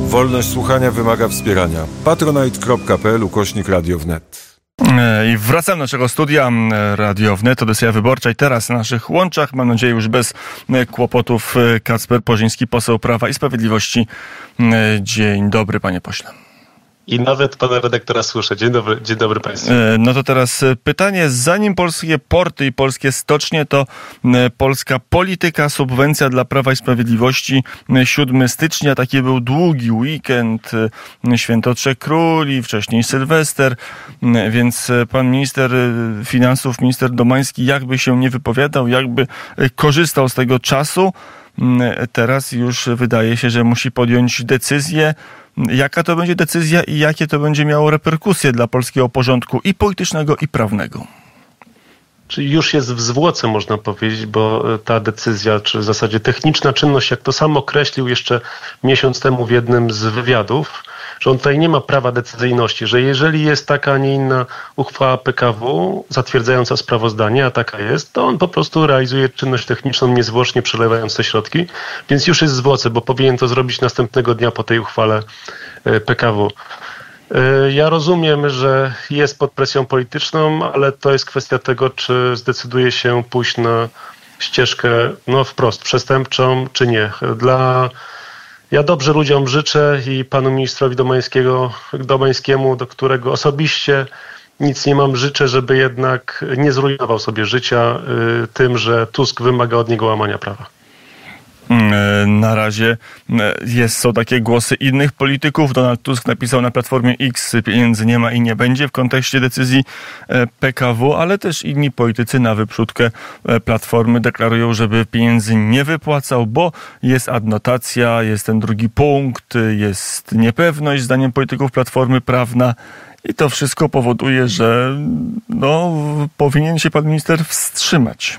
Wolność słuchania wymaga wspierania. patronite.pl/Radio Wnet. I wracam do naszego studia Radio Wnet, audycja wyborcza i teraz na naszych łączach, mam nadzieję już bez kłopotów, Kacper Porzyński, poseł Prawa i Sprawiedliwości. Dzień dobry, panie pośle. I nawet pana redaktora słyszę. Dzień dobry państwu. No to teraz pytanie, zanim polskie porty i polskie stocznie, to polska polityka, subwencja dla Prawa i Sprawiedliwości. 7 stycznia, taki był długi weekend, Święto Trzech Króli, wcześniej Sylwester, więc pan minister finansów, minister Domański, jakby się nie wypowiadał, jakby korzystał z tego czasu, teraz już wydaje się, że musi podjąć decyzję. Jaka to będzie decyzja i jakie to będzie miało reperkusje dla polskiego porządku i politycznego, i prawnego? Czyli już jest w zwłoce, można powiedzieć, bo ta decyzja, czy w zasadzie techniczna czynność, jak to sam określił jeszcze miesiąc temu w jednym z wywiadów, że on tutaj nie ma prawa decyzyjności, że jeżeli jest taka, a nie inna uchwała PKW zatwierdzająca sprawozdanie, a taka jest, to on po prostu realizuje czynność techniczną niezwłocznie przelewając te środki, więc już jest w zwłoce, bo powinien to zrobić następnego dnia po tej uchwale PKW. Ja rozumiem, że jest pod presją polityczną, ale to jest kwestia tego, czy zdecyduje się pójść na ścieżkę, no wprost, przestępczą, czy nie. Ja dobrze ludziom życzę i panu ministrowi Domańskiemu, do którego osobiście nic nie mam, życzę, żeby jednak nie zrujnował sobie życia tym, że Tusk wymaga od niego łamania prawa. Na razie są takie głosy innych polityków. Donald Tusk napisał na Platformie X, pieniędzy nie ma i nie będzie w kontekście decyzji PKW, ale też inni politycy na wyprzódkę Platformy deklarują, żeby pieniędzy nie wypłacał, bo jest adnotacja, jest ten drugi punkt, jest niepewność zdaniem polityków Platformy prawna. I to wszystko powoduje, że powinien się pan minister wstrzymać.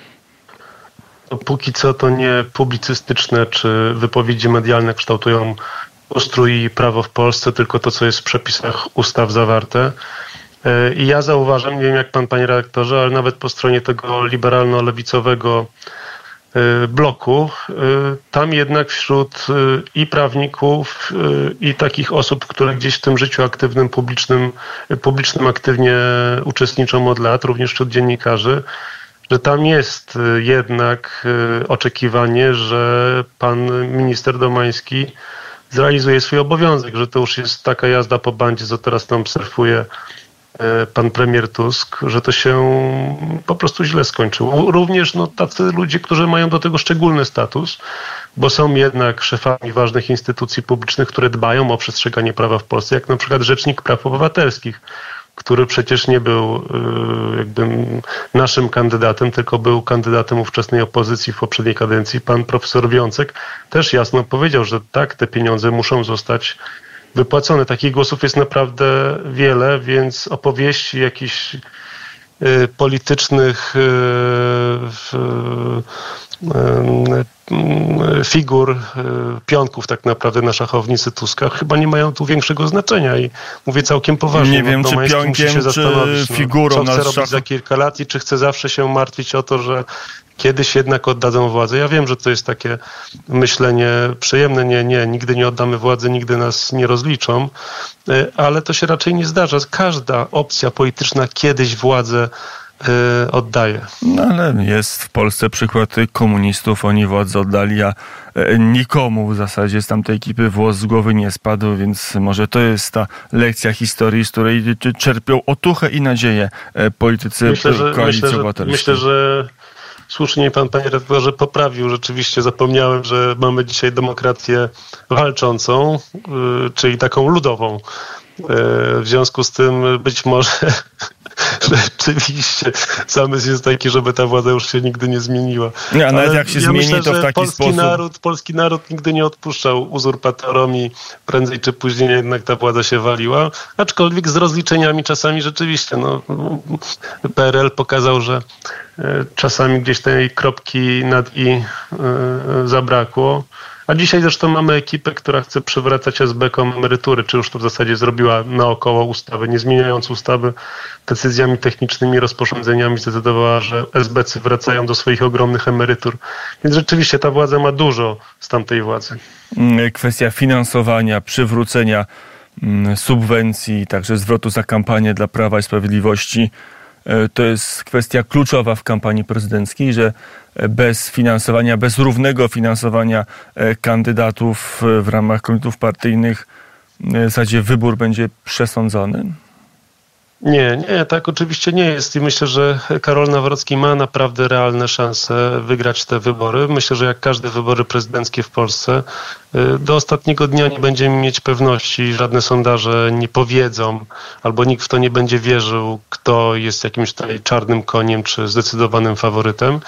Póki co to nie publicystyczne czy wypowiedzi medialne kształtują ustrój i prawo w Polsce, tylko to, co jest w przepisach ustaw zawarte. I ja zauważam, nie wiem jak pan, panie redaktorze, ale nawet po stronie tego liberalno-lewicowego bloku, tam jednak wśród i prawników, i takich osób, które gdzieś w tym życiu aktywnym, publicznym aktywnie uczestniczą od lat, również wśród dziennikarzy, że tam jest jednak oczekiwanie, że pan minister Domański zrealizuje swój obowiązek, że to już jest taka jazda po bandzie, co teraz tam surfuje pan premier Tusk, że to się po prostu źle skończyło. Również tacy ludzie, którzy mają do tego szczególny status, bo są jednak szefami ważnych instytucji publicznych, które dbają o przestrzeganie prawa w Polsce, jak na przykład Rzecznik Praw Obywatelskich, który przecież nie był jakby naszym kandydatem, tylko był kandydatem ówczesnej opozycji w poprzedniej kadencji. Pan profesor Wiącek też jasno powiedział, że tak, te pieniądze muszą zostać wypłacone. Takich głosów jest naprawdę wiele, więc opowieści jakichś politycznych figur, pionków tak naprawdę na szachownicy Tuska chyba nie mają tu większego znaczenia i mówię całkiem poważnie. Nie wiem, czy pionkiem, czy figurą. Co chce robić za kilka lat i czy chce zawsze się martwić o to, że kiedyś jednak oddadzą władzę. Ja wiem, że to jest takie myślenie przyjemne. Nie, nigdy nie oddamy władzy, nigdy nas nie rozliczą, ale to się raczej nie zdarza. Każda opcja polityczna kiedyś władzę oddaje. No ale jest w Polsce przykład komunistów, oni władzę oddali, a nikomu w zasadzie z tamtej ekipy włos z głowy nie spadł, więc może to jest ta lekcja historii, z której czerpią otuchę i nadzieję politycy Koalicji Obywatelskiej. Myślę, że słusznie pan, panie redaktorze, poprawił. Rzeczywiście zapomniałem, że mamy dzisiaj demokrację walczącą, czyli taką ludową. W związku z tym być może rzeczywiście zamysł jest taki, żeby ta władza już się nigdy nie zmieniła. Nie, a nawet jak się zmieni, myślę, to w taki sposób... Polski naród nigdy nie odpuszczał uzurpatorom i prędzej czy później jednak ta władza się waliła. Aczkolwiek z rozliczeniami czasami rzeczywiście. PRL pokazał, że czasami gdzieś tej kropki nad i zabrakło. A dzisiaj zresztą mamy ekipę, która chce przywracać SB-kom emerytury, czy już to w zasadzie zrobiła naokoło ustawy, nie zmieniając ustawy, decyzjami technicznymi, rozporządzeniami zdecydowała, że SB-cy wracają do swoich ogromnych emerytur. Więc rzeczywiście ta władza ma dużo z tamtej władzy. Kwestia finansowania, przywrócenia subwencji, także zwrotu za kampanię dla Prawa i Sprawiedliwości. To jest kwestia kluczowa w kampanii prezydenckiej, że bez finansowania, bez równego finansowania kandydatów w ramach komitetów partyjnych w zasadzie wybór będzie przesądzony? Nie, tak oczywiście nie jest i myślę, że Karol Nawrocki ma naprawdę realne szanse wygrać te wybory. Myślę, że jak każde wybory prezydenckie w Polsce, do ostatniego dnia nie będziemy mieć pewności, żadne sondaże nie powiedzą, albo nikt w to nie będzie wierzył, kto jest jakimś tutaj czarnym koniem czy zdecydowanym faworytem.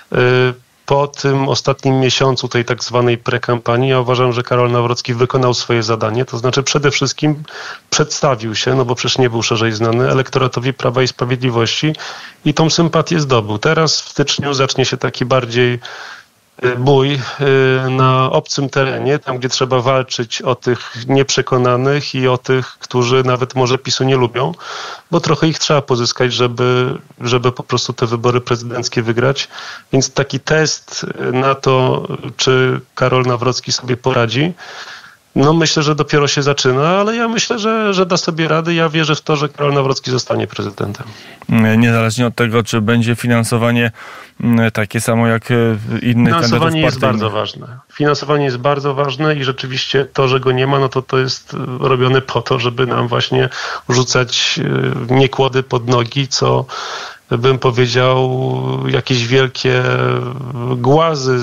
Po tym ostatnim miesiącu tej tak zwanej prekampanii ja uważam, że Karol Nawrocki wykonał swoje zadanie, to znaczy przede wszystkim przedstawił się, no bo przecież nie był szerzej znany, elektoratowi Prawa i Sprawiedliwości i tą sympatię zdobył. Teraz w styczniu zacznie się taki bardziej bój na obcym terenie, tam gdzie trzeba walczyć o tych nieprzekonanych i o tych, którzy nawet może PiS-u nie lubią, bo trochę ich trzeba pozyskać, żeby po prostu te wybory prezydenckie wygrać. Więc taki test na to, czy Karol Nawrocki sobie poradzi, no myślę, że dopiero się zaczyna, ale ja myślę, że da sobie radę. Ja wierzę w to, że Karol Nawrocki zostanie prezydentem. Niezależnie od tego, czy będzie finansowanie takie samo jak innych kandydatów partyjnych. Jest bardzo ważne. Finansowanie jest bardzo ważne i rzeczywiście to, że go nie ma, no to jest robione po to, żeby nam właśnie rzucać niekłody pod nogi, co bym powiedział, jakieś wielkie głazy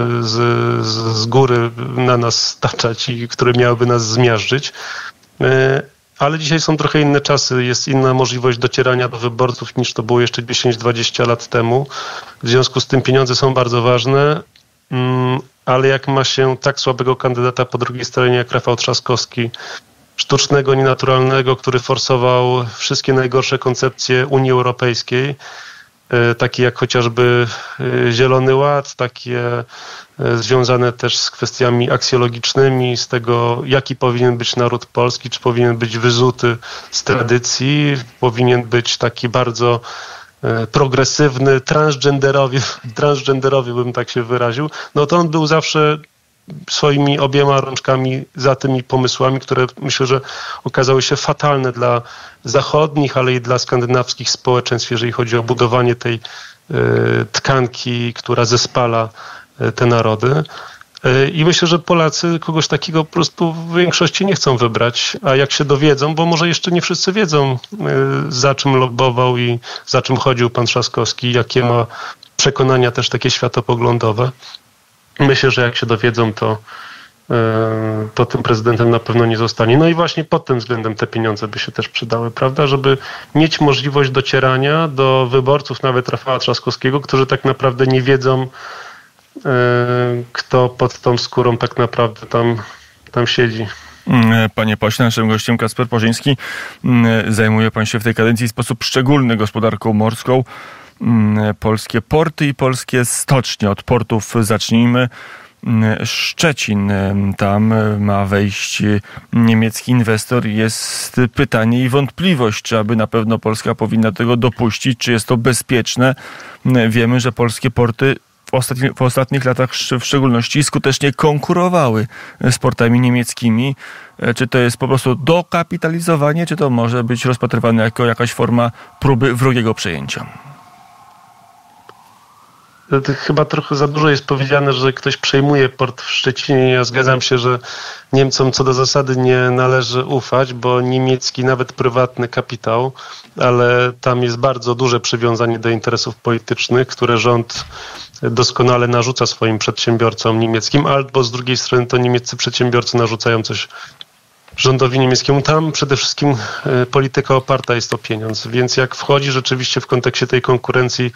z góry na nas staczać i które miałyby nas zmiażdżyć. Ale dzisiaj są trochę inne czasy, jest inna możliwość docierania do wyborców niż to było jeszcze 10-20 lat temu. W związku z tym pieniądze są bardzo ważne, ale jak ma się tak słabego kandydata po drugiej stronie jak Rafał Trzaskowski, sztucznego, nienaturalnego, który forsował wszystkie najgorsze koncepcje Unii Europejskiej, takie jak chociażby Zielony Ład, takie związane też z kwestiami aksjologicznymi, z tego, jaki powinien być naród polski, czy powinien być wyzuty z tradycji, powinien być taki bardzo progresywny, transgenderowy bym tak się wyraził, no to on był zawsze swoimi obiema rączkami za tymi pomysłami, które myślę, że okazały się fatalne dla zachodnich, ale i dla skandynawskich społeczeństw, jeżeli chodzi o budowanie tej tkanki, która zespala te narody. I myślę, że Polacy kogoś takiego po prostu w większości nie chcą wybrać, a jak się dowiedzą, bo może jeszcze nie wszyscy wiedzą, za czym lobbował i za czym chodził pan Trzaskowski, jakie ma przekonania też takie światopoglądowe. Myślę, że jak się dowiedzą, to tym prezydentem na pewno nie zostanie. No i właśnie pod tym względem te pieniądze by się też przydały, prawda? Żeby mieć możliwość docierania do wyborców, nawet Rafała Trzaskowskiego, którzy tak naprawdę nie wiedzą, kto pod tą skórą tak naprawdę tam siedzi. Panie pośle, naszym gościem Kacper Porzyński. Zajmuje pan się w tej kadencji w sposób szczególny gospodarką morską. Polskie porty i polskie stocznie. Od portów zacznijmy. Szczecin, tam ma wejść niemiecki inwestor. Jest pytanie i wątpliwość, czy aby na pewno Polska powinna tego dopuścić, czy jest to bezpieczne. Wiemy, że polskie porty w ostatnich latach w szczególności skutecznie konkurowały z portami niemieckimi. Czy to jest po prostu dokapitalizowanie, czy to może być rozpatrywane jako jakaś forma próby wrogiego przejęcia? To chyba trochę za dużo jest powiedziane, że ktoś przejmuje port w Szczecinie. Ja zgadzam się, że Niemcom co do zasady nie należy ufać, bo niemiecki, nawet prywatny kapitał, ale tam jest bardzo duże przywiązanie do interesów politycznych, które rząd doskonale narzuca swoim przedsiębiorcom niemieckim, albo z drugiej strony to niemieccy przedsiębiorcy narzucają coś rządowi niemieckiemu. Tam przede wszystkim polityka oparta jest o pieniądz, więc jak wchodzi rzeczywiście w kontekście tej konkurencji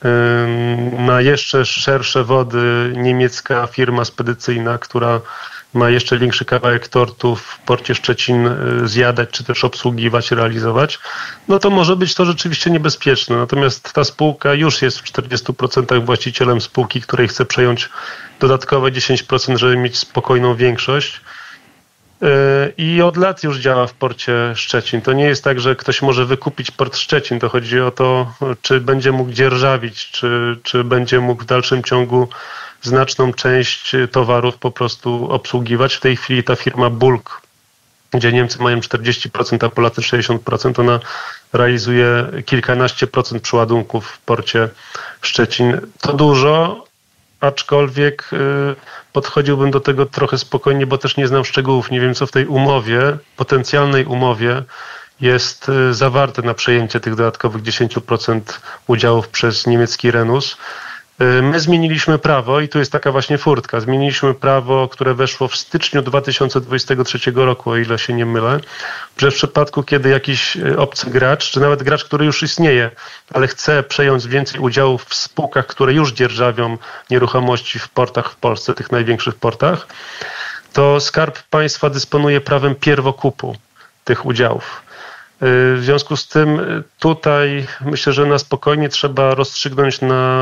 na jeszcze szersze wody niemiecka firma spedycyjna, która ma jeszcze większy kawałek tortu w porcie Szczecin zjadać, czy też obsługiwać, realizować, no to może być to rzeczywiście niebezpieczne. Natomiast ta spółka już jest w 40% właścicielem spółki, której chce przejąć dodatkowe 10%, żeby mieć spokojną większość. I od lat już działa w porcie Szczecin. To nie jest tak, że ktoś może wykupić port Szczecin. To chodzi o to, czy będzie mógł dzierżawić, czy będzie mógł w dalszym ciągu znaczną część towarów po prostu obsługiwać. W tej chwili ta firma Bulk, gdzie Niemcy mają 40%, a Polacy 60%, ona realizuje kilkanaście procent przeładunków w porcie Szczecin. To dużo, aczkolwiek podchodziłbym do tego trochę spokojnie, bo też nie znam szczegółów. Nie wiem, co w tej umowie, potencjalnej umowie jest zawarte na przejęcie tych dodatkowych 10% udziałów przez niemiecki Renus. My zmieniliśmy prawo i tu jest taka właśnie furtka. Zmieniliśmy prawo, które weszło w styczniu 2023 roku, o ile się nie mylę, że w przypadku, kiedy jakiś obcy gracz, czy nawet gracz, który już istnieje, ale chce przejąć więcej udziałów w spółkach, które już dzierżawią nieruchomości w portach w Polsce, tych największych portach, to Skarb Państwa dysponuje prawem pierwokupu tych udziałów. W związku z tym tutaj myślę, że na spokojnie trzeba rozstrzygnąć,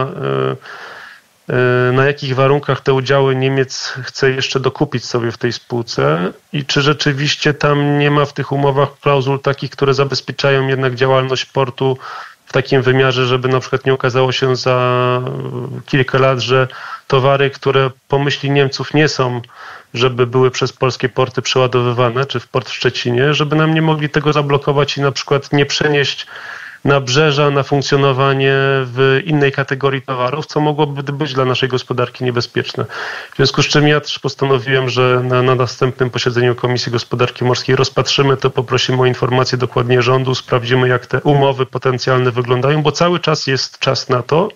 na jakich warunkach te udziały Niemiec chce jeszcze dokupić sobie w tej spółce i czy rzeczywiście tam nie ma w tych umowach klauzul takich, które zabezpieczają jednak działalność portu w takim wymiarze, żeby na przykład nie okazało się za kilka lat, że towary, które po myśli Niemców nie są, żeby były przez polskie porty przeładowywane, czy w port w Szczecinie, żeby nam nie mogli tego zablokować i na przykład nie przenieść nabrzeża na funkcjonowanie w innej kategorii towarów, co mogłoby być dla naszej gospodarki niebezpieczne. W związku z czym ja też postanowiłem, że na następnym posiedzeniu Komisji Gospodarki Morskiej rozpatrzymy to, poprosimy o informację dokładnie rządu, sprawdzimy, jak te umowy potencjalne wyglądają, bo cały czas jest czas na to,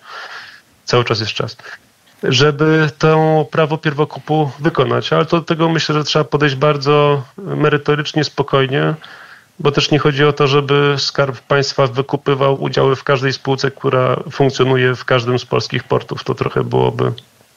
żeby to prawo pierwokupu wykonać. Ale do tego myślę, że trzeba podejść bardzo merytorycznie, spokojnie, bo też nie chodzi o to, żeby Skarb Państwa wykupywał udziały w każdej spółce, która funkcjonuje w każdym z polskich portów. To trochę byłoby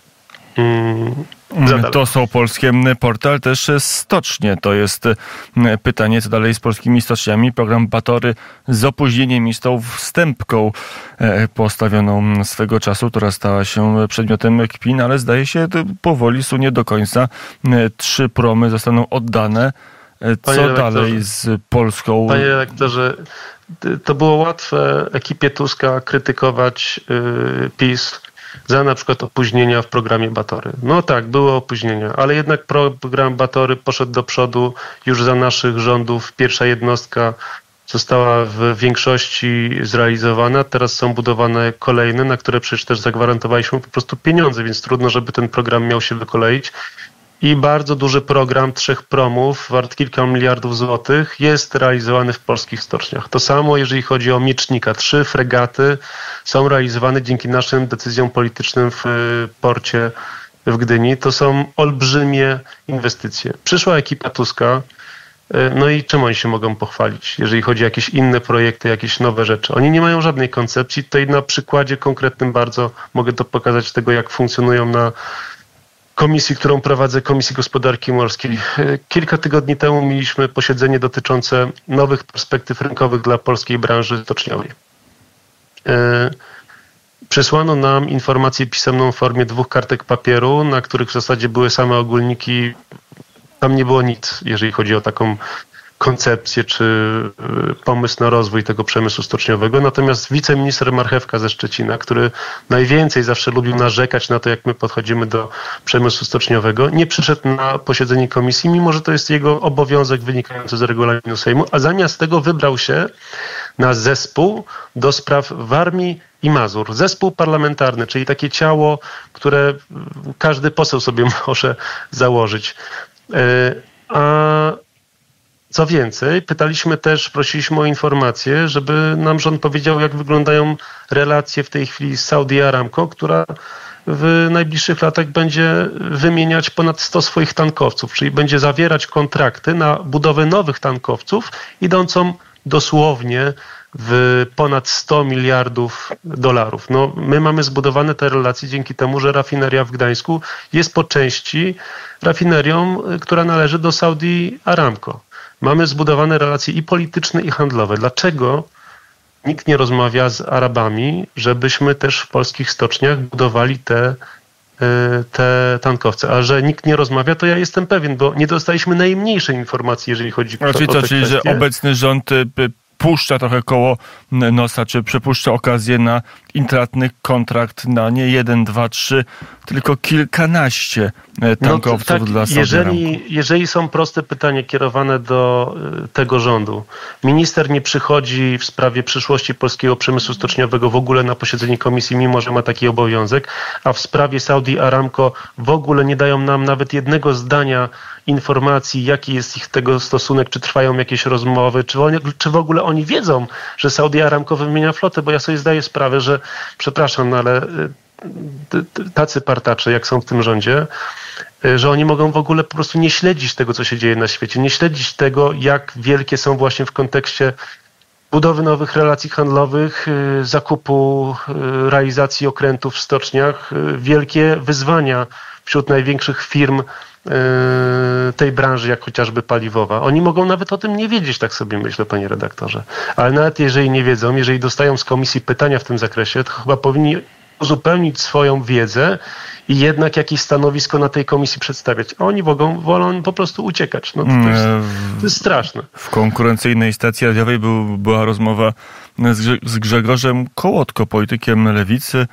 to są polskie porty, ale też stocznie. To jest pytanie, co dalej z polskimi stoczniami. Program Batory z opóźnieniem i z tą wstępką postawioną swego czasu, która stała się przedmiotem kpin, ale zdaje się powoli sunie do końca. 3 promy zostaną oddane. Co dalej z Polską? Panie redaktorze, to było łatwe ekipie Tuska krytykować PiS za na przykład opóźnienia w programie Batory. No tak, były opóźnienia, ale jednak program Batory poszedł do przodu już za naszych rządów. Pierwsza jednostka została w większości zrealizowana. Teraz są budowane kolejne, na które przecież też zagwarantowaliśmy po prostu pieniądze, więc trudno, żeby ten program miał się wykoleić. I bardzo duży program 3 promów, wart kilka miliardów złotych, jest realizowany w polskich stoczniach. To samo, jeżeli chodzi o Miecznika. 3 fregaty są realizowane dzięki naszym decyzjom politycznym w porcie w Gdyni. To są olbrzymie inwestycje. Przyszła ekipa Tuska, no i czym oni się mogą pochwalić, jeżeli chodzi o jakieś inne projekty, jakieś nowe rzeczy? Oni nie mają żadnej koncepcji. Tutaj na przykładzie konkretnym bardzo mogę to pokazać tego, jak funkcjonują na komisji, którą prowadzę, Komisji Gospodarki Morskiej. Kilka tygodni temu mieliśmy posiedzenie dotyczące nowych perspektyw rynkowych dla polskiej branży stoczniowej. Przesłano nam informację pisemną w formie 2 kartek papieru, na których w zasadzie były same ogólniki. Tam nie było nic, jeżeli chodzi o taką koncepcję czy pomysł na rozwój tego przemysłu stoczniowego. Natomiast wiceminister Marchewka ze Szczecina, który najwięcej zawsze lubił narzekać na to, jak my podchodzimy do przemysłu stoczniowego, nie przyszedł na posiedzenie komisji, mimo że to jest jego obowiązek wynikający z regulaminu Sejmu, a zamiast tego wybrał się na zespół do spraw Warmii i Mazur. Zespół parlamentarny, czyli takie ciało, które każdy poseł sobie może założyć. Co więcej, prosiliśmy o informację, żeby nam rząd powiedział, jak wyglądają relacje w tej chwili z Saudi Aramco, która w najbliższych latach będzie wymieniać ponad 100 swoich tankowców, czyli będzie zawierać kontrakty na budowę nowych tankowców, idącą dosłownie w ponad 100 miliardów dolarów. No, my mamy zbudowane te relacje dzięki temu, że rafineria w Gdańsku jest po części rafinerią, która należy do Saudi Aramco. Mamy zbudowane relacje i polityczne, i handlowe. Dlaczego nikt nie rozmawia z Arabami, żebyśmy też w polskich stoczniach budowali te tankowce? A że nikt nie rozmawia, to ja jestem pewien, bo nie dostaliśmy najmniejszej informacji, jeżeli chodzi o te kwestie. Czyli że obecny rząd puszcza trochę koło nosa, czy przepuszcza okazję na intratny kontrakt na nie 1, 2, 3, tylko kilkanaście tankowców dla Saudi Aramco. Jeżeli są proste pytania kierowane do tego rządu, minister nie przychodzi w sprawie przyszłości polskiego przemysłu stoczniowego w ogóle na posiedzenie komisji, mimo że ma taki obowiązek, a w sprawie Saudi Aramco w ogóle nie dają nam nawet jednego zdania informacji, jaki jest ich tego stosunek, czy trwają jakieś rozmowy, czy w ogóle oni wiedzą, że Saudi Aramco wymienia flotę, bo ja sobie zdaję sprawę, że przepraszam, no ale tacy partacze, jak są w tym rządzie, że oni mogą w ogóle po prostu nie śledzić tego, co się dzieje na świecie, nie śledzić tego, jak wielkie są właśnie w kontekście budowy nowych relacji handlowych, zakupu, realizacji okrętów w stoczniach, wielkie wyzwania wśród największych firm tej branży, jak chociażby paliwowa. Oni mogą nawet o tym nie wiedzieć, tak sobie myślę, panie redaktorze. Ale nawet jeżeli nie wiedzą, jeżeli dostają z komisji pytania w tym zakresie, to chyba powinni uzupełnić swoją wiedzę i jednak jakieś stanowisko na tej komisji przedstawiać. A oni wolą po prostu uciekać. No to jest straszne. W konkurencyjnej stacji radiowej była rozmowa z Grzegorzem Kołotko, politykiem Lewicy,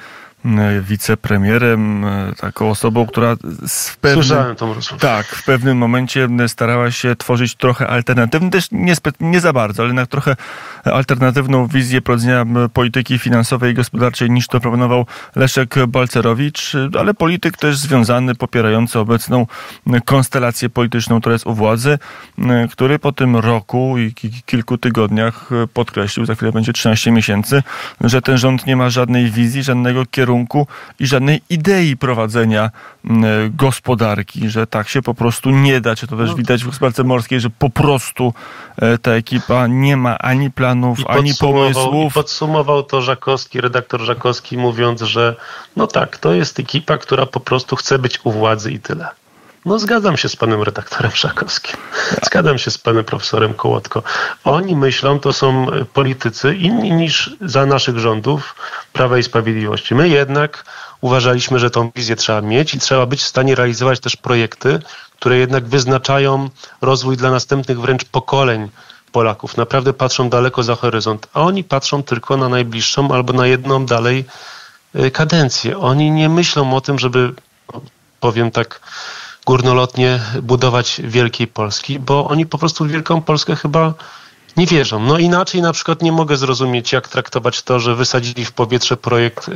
wicepremierem, taką osobą, która Słyszałem tą rozmowę. Tak, w pewnym momencie starała się tworzyć trochę alternatywną, też nie za bardzo, ale jednak trochę alternatywną wizję prowadzenia polityki finansowej i gospodarczej niż to proponował Leszek Balcerowicz, ale polityk też związany, popierający obecną konstelację polityczną, która jest u władzy, który po tym roku i kilku tygodniach podkreślił, za chwilę będzie 13 miesięcy, że ten rząd nie ma żadnej wizji, żadnego kierunku i żadnej idei prowadzenia gospodarki, że tak się po prostu nie da. Czy to też widać w gospodarce morskiej, że po prostu ta ekipa nie ma ani planów, ani pomysłów. I podsumował to redaktor Żakowski, mówiąc, że no tak, to jest ekipa, która po prostu chce być u władzy i tyle. No zgadzam się z panem redaktorem Żakowskim. Zgadzam się z panem profesorem Kołotko. Oni myślą, to są politycy inni niż za naszych rządów Prawa i Sprawiedliwości. My jednak uważaliśmy, że tą wizję trzeba mieć i trzeba być w stanie realizować też projekty, które jednak wyznaczają rozwój dla następnych wręcz pokoleń Polaków. Naprawdę patrzą daleko za horyzont, a oni patrzą tylko na najbliższą albo na jedną dalej kadencję. Oni nie myślą o tym, żeby, powiem tak górnolotnie, budować Wielkiej Polski, bo oni po prostu w Wielką Polskę chyba nie wierzą. No inaczej na przykład nie mogę zrozumieć, jak traktować to, że wysadzili w powietrze projekt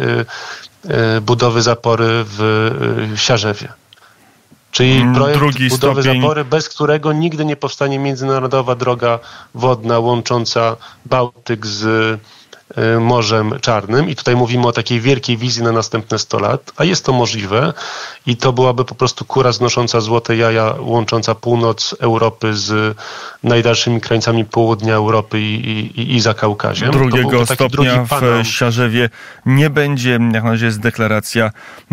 budowy zapory w Siarzewie. Czyli projekt budowy zapory, bez którego nigdy nie powstanie międzynarodowa droga wodna łącząca Bałtyk z Morzem Czarnym. I tutaj mówimy o takiej wielkiej wizji na następne 100 lat, a jest to możliwe i to byłaby po prostu kura znosząca złote jaja, łącząca północ Europy z najdalszymi krańcami południa Europy i Zakaukaziem. Drugiego stopnia w Siarzewie nie będzie, jak na razie jest deklaracja.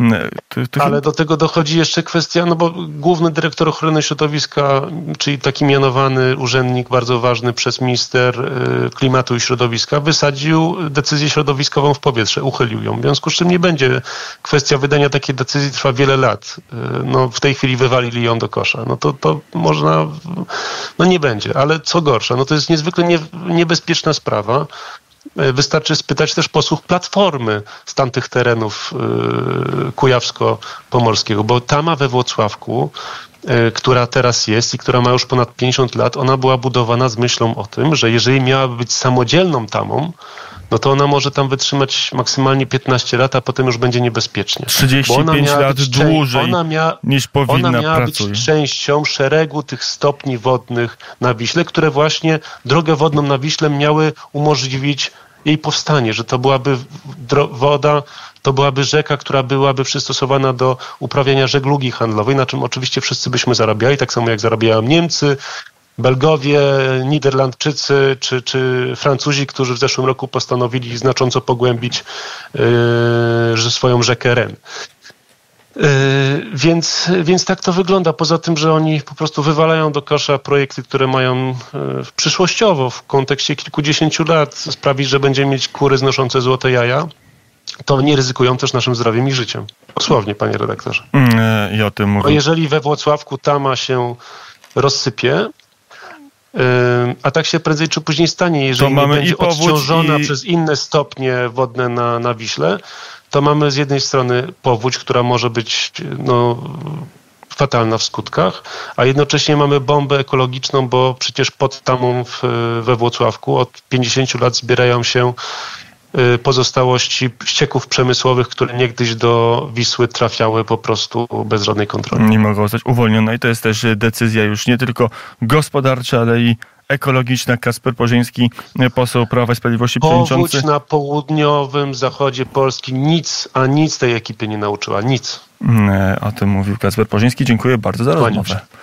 Ale do tego dochodzi jeszcze kwestia, no bo główny dyrektor ochrony środowiska, czyli taki mianowany urzędnik bardzo ważny przez minister klimatu i środowiska, wysadził decyzję środowiskową w powietrze, uchylił ją. W związku z czym nie będzie kwestia wydania takiej decyzji, trwa wiele lat. No, w tej chwili wywalili ją do kosza. No to można, no nie będzie. Ale co gorsza, no to jest niezwykle niebezpieczna sprawa. Wystarczy spytać też posłów Platformy z tamtych terenów kujawsko-pomorskiego, bo tama we Włocławku, która teraz jest i która ma już ponad 50 lat, ona była budowana z myślą o tym, że jeżeli miałaby być samodzielną tamą, no to ona może tam wytrzymać maksymalnie 15 lat, a potem już będzie niebezpiecznie. 35 lat dłużej niż powinna Ona miała pracować. być częścią szeregu tych stopni wodnych na Wiśle, które właśnie drogę wodną na Wiśle miały umożliwić jej powstanie, że to byłaby woda, to byłaby rzeka, która byłaby przystosowana do uprawiania żeglugi handlowej, na czym oczywiście wszyscy byśmy zarabiali, tak samo jak zarabiają Niemcy, Belgowie, Niderlandczycy czy Francuzi, którzy w zeszłym roku postanowili znacząco pogłębić swoją rzekę Ren. Więc tak to wygląda. Poza tym, że oni po prostu wywalają do kosza projekty, które mają przyszłościowo w kontekście kilkudziesięciu lat sprawić, że będziemy mieć kury znoszące złote jaja, to nie ryzykują też naszym zdrowiem i życiem. Dosłownie, panie redaktorze. I o tym mówię. Bo jeżeli we Włocławku tama się rozsypie, a tak się prędzej czy później stanie, jeżeli nie będzie odciążona przez inne stopnie wodne na Wiśle, to mamy z jednej strony powódź, która może być fatalna w skutkach, a jednocześnie mamy bombę ekologiczną, bo przecież pod tamą we Włocławku od 50 lat zbierają się pozostałości ścieków przemysłowych, które niegdyś do Wisły trafiały po prostu bez żadnej kontroli. Nie mogą zostać uwolnione i to jest też decyzja już nie tylko gospodarcza, ale i ekologiczna. Kacper Porzyński, poseł Prawa i Sprawiedliwości, przewodniczący. Powódź na południowym zachodzie Polski nic tej ekipy nie nauczyła. Nic. O tym mówił Kacper Porzyński. Dziękuję bardzo za rozmowę.